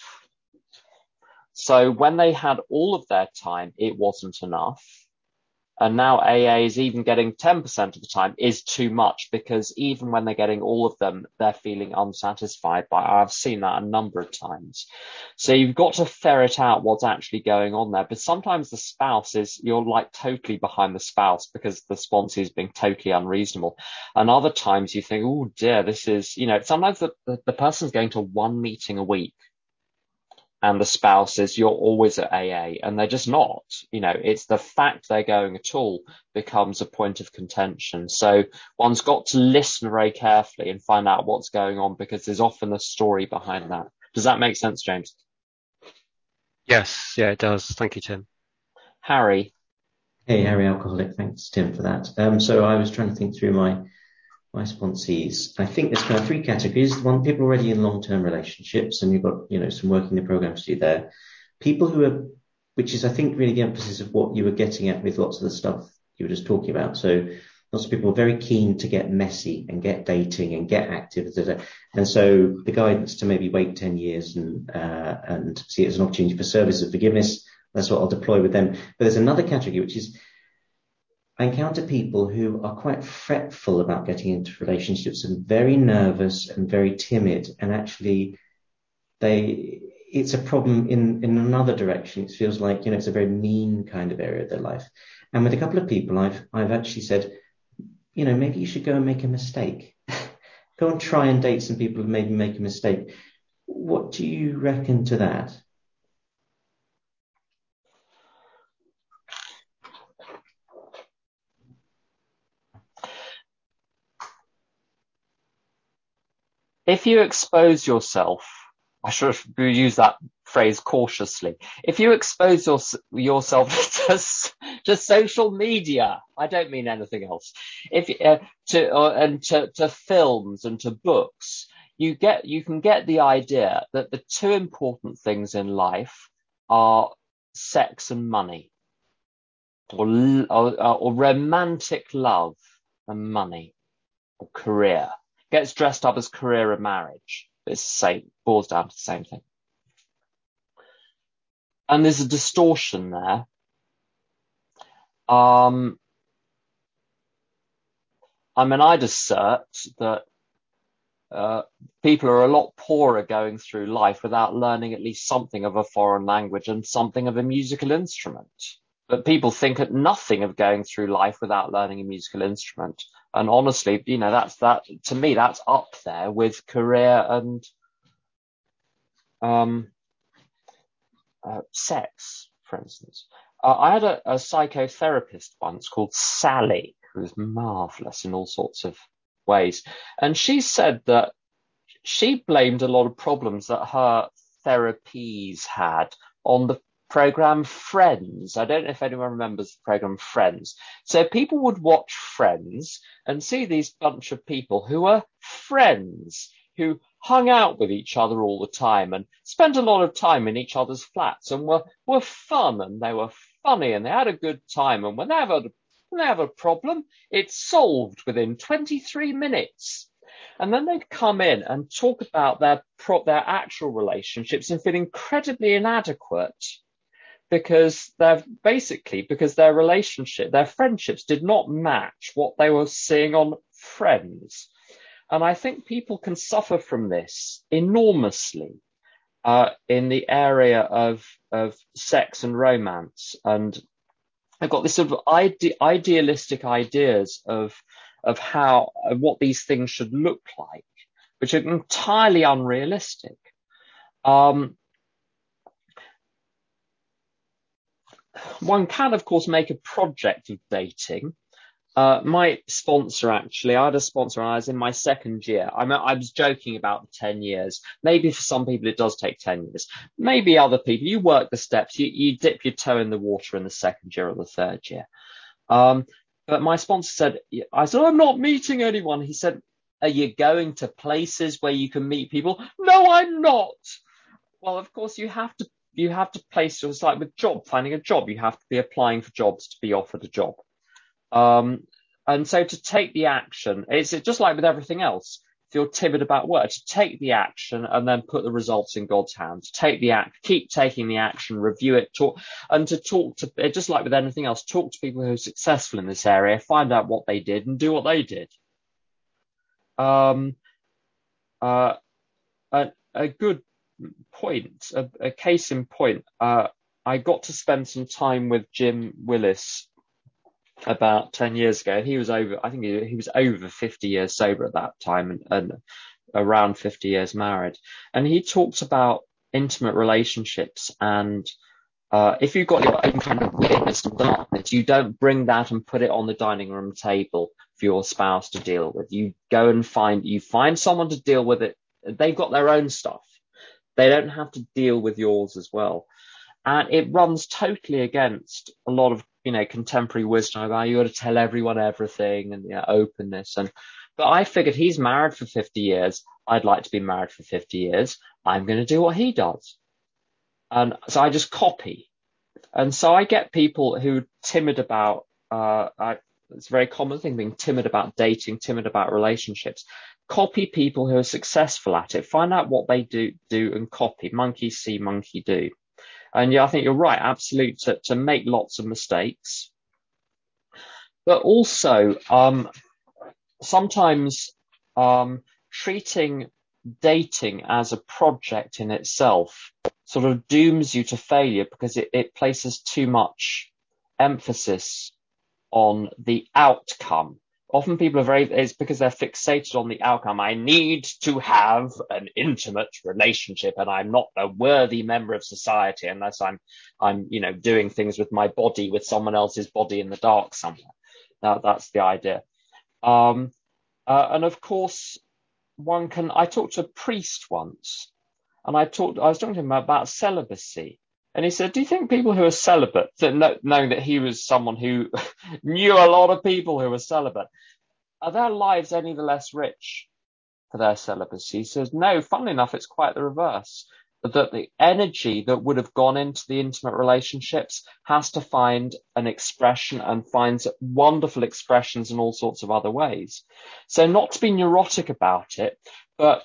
So when they had all of their time, it wasn't enough. And now A A is even getting ten percent of the time is too much, because even when they're getting all of them, they're feeling unsatisfied. But I've seen that a number of times. So you've got to ferret out what's actually going on there. But sometimes the spouse is, you're like totally behind the spouse because the sponsor is being totally unreasonable. And other times you think, oh dear, this is, you know, sometimes the, the, the person's going to one meeting a week. And the spouse is, you're always at A A, and they're just not. You know, it's the fact they're going at all becomes a point of contention. So one's got to listen very carefully and find out what's going on, because there's often a story behind that. Does that make sense, James? Yes, yeah, it does. Thank you, Tim. Harry. Hey, Harry Alcoholic. Thanks, Tim, for that. Um, so I was trying to think through my my sponsees. I think there's kind of three categories. One, people already in long-term relationships, and you've got, you know, some work in the program to do there. People who are, which is, I think, really the emphasis of what you were getting at with lots of the stuff you were just talking about. So lots of people are very keen to get messy and get dating and get active. And so the guidance to maybe wait ten years and, uh, and see it as an opportunity for service of forgiveness, that's what I'll deploy with them. But there's another category, which is, I encounter people who are quite fretful about getting into relationships and very nervous and very timid. And actually, they, it's a problem in, in another direction. It feels like, you know, it's a very mean kind of area of their life. And with a couple of people, I've, I've actually said, you know, maybe you should go and make a mistake. Go and try and date some people who maybe make a mistake. What do you reckon to that? If you expose yourself, I should use that phrase cautiously. If you expose your, yourself to, to social media, I don't mean anything else. If uh, to uh, and to, to films and to books, you get you can get the idea that the two important things in life are sex and money, or or, or romantic love and money, or career. Gets dressed up as career and marriage. It's the same, boils down to the same thing. And there's a distortion there. Um, I mean, I'd assert that uh, people are a lot poorer going through life without learning at least something of a foreign language and something of a musical instrument. But people think at nothing of going through life without learning a musical instrument. And honestly, you know, that's that, to me, that's up there with career and um, uh, sex, for instance. Uh, I had a, a psychotherapist once called Sally, who was marvelous in all sorts of ways. And she said that she blamed a lot of problems that her therapies had on the program Friends. I don't know if anyone remembers the program Friends. So people would watch Friends and see these bunch of people who were friends, who hung out with each other all the time and spent a lot of time in each other's flats and were, were fun and they were funny and they had a good time. And when they have a, when they have a problem, it's solved within twenty-three minutes. And then they'd come in and talk about their pro- their actual relationships and feel incredibly inadequate because they're basically, because their relationship, their friendships did not match what they were seeing on Friends. And I think people can suffer from this enormously uh, in the area of, of sex and romance. And I've got this sort of ide- idealistic ideas of of how of what these things should look like, which are entirely unrealistic. Um, one can, of course, make a project of dating. Uh, my sponsor, actually, I had a sponsor when I was in my second year. I, I was joking about the ten years. Maybe for some people it does take ten years. Maybe other people, you work the steps, you, you dip your toe in the water in the second year or the third year. Um, but my sponsor said, I said, I'm not meeting anyone. He said, are you going to places where you can meet people? No, I'm not. Well, of course, you have to, you have to place, it's like with job, finding a job, you have to be applying for jobs to be offered a job. Um, and so to take the action, it's just like with everything else. If you're timid about work, to take the action and then put the results in God's hands. Take the act, keep taking the action, review it, talk, and to talk to, just like with anything else, talk to people who are successful in this area, find out what they did and do what they did. Um, uh, a, a good point, a, a case in point, uh, I got to spend some time with Jim Willis about ten years ago. He was over, I think he, he was over fifty years sober at that time, and, and around fifty years married. And he talks about intimate relationships, and uh, if you've got your own kind of weirdness and darkness, you don't bring that and put it on the dining room table for your spouse to deal with. You go and find, you find someone to deal with it. They've got their own stuff. They don't have to deal with yours as well. And it runs totally against a lot of, you know, contemporary wisdom about you got to tell everyone everything and, you know, openness. And, but I figured he's married for fifty years. I'd like to be married for fifty years. I'm going to do what he does. And so I just copy. And so I get people who are timid about, uh, I, it's a very common thing, being timid about dating, timid about relationships. Copy people who are successful at it. Find out what they do, do and copy. Monkey see, monkey do. And yeah, I think you're right, absolutely, to, to make lots of mistakes. But also, um, sometimes um, treating dating as a project in itself sort of dooms you to failure, because it, it places too much emphasis on the outcome. Often people are very, it's because they're fixated on the outcome. I need to have an intimate relationship, and I'm not a worthy member of society unless I'm, I'm, you know, doing things with my body, with someone else's body in the dark somewhere. Now, that's the idea. Um, uh, and of course, one can, I talked to a priest once, and I talked, I was talking to him about celibacy. And he said, do you think people who are celibate, knowing that he was someone who knew a lot of people who were celibate, are their lives any the less rich for their celibacy? He says, no, funnily enough, it's quite the reverse. But that the energy that would have gone into the intimate relationships has to find an expression, and finds wonderful expressions in all sorts of other ways. So not to be neurotic about it, but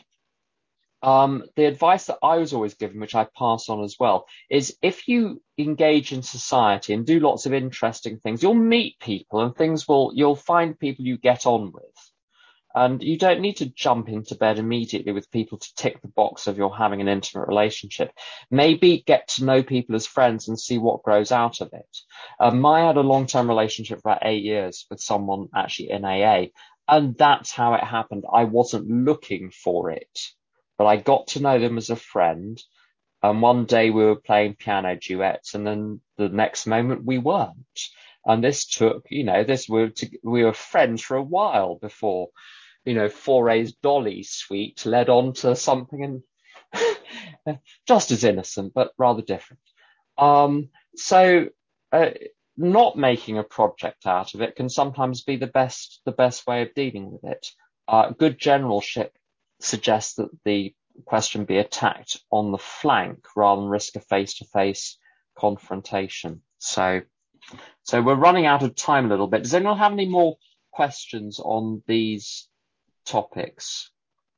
Um, the advice that I was always given, which I pass on as well, is if you engage in society and do lots of interesting things, you'll meet people and things will, you'll find people you get on with. And you don't need to jump into bed immediately with people to tick the box of you're having an intimate relationship. Maybe get to know people as friends and see what grows out of it. Um, I had a long-term relationship for about eight years with someone actually in A A, and that's how it happened. I wasn't looking for it, but I got to know them as a friend. And one day we were playing piano duets, and then the next moment we weren't. And this took, you know, this we were, to, we were friends for a while before, you know, Foray's Dolly suite led on to something and just as innocent, but rather different. Um, so uh, not making a project out of it can sometimes be the best, the best way of dealing with it. Uh, good generalship suggests that the question be attacked on the flank rather than risk a face-to-face confrontation. So, so we're running out of time a little bit. Does anyone have any more questions on these topics?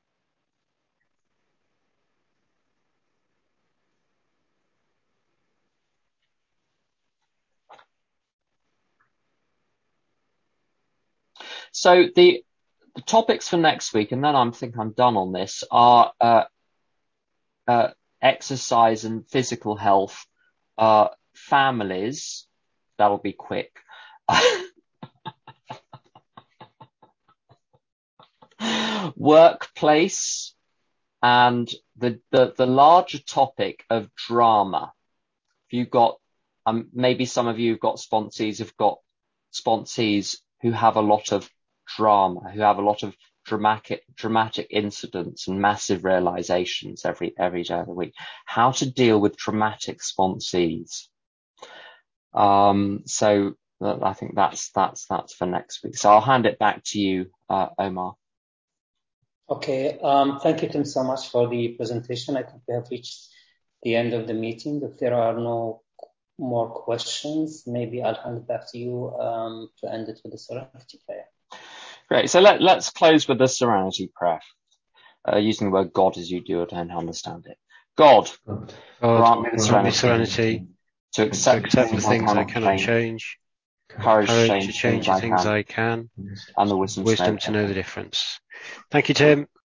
So the, the topics for next week, and then I think I'm done on this, are uh, uh, exercise and physical health, uh, families, that'll be quick. Workplace and the, the, the larger topic of drama. If you've got, um, maybe some of you have got sponsees, have got sponsees who have a lot of drama, who have a lot of dramatic, dramatic incidents and massive realizations every, every day of the week. How to deal with traumatic sponsees. Um, so I think that's, that's, that's for next week. So I'll hand it back to you, uh, Omar. Okay. Um, thank you, Tim, so much for the presentation. I think we have reached the end of the meeting. If there are no more questions, maybe I'll hand it back to you um, to end it with the Serenity Prayer. Great. So let, let's close with the Serenity Prayer, uh, using the word God as you do it and understand it. God, God, grant me the grant me serenity, serenity to accept, to accept the the things things I I cannot cannot change, change, courage, courage to to change change the the things things I I can, can, and the wisdom, wisdom to to know know the the difference. difference. Thank you, Tim.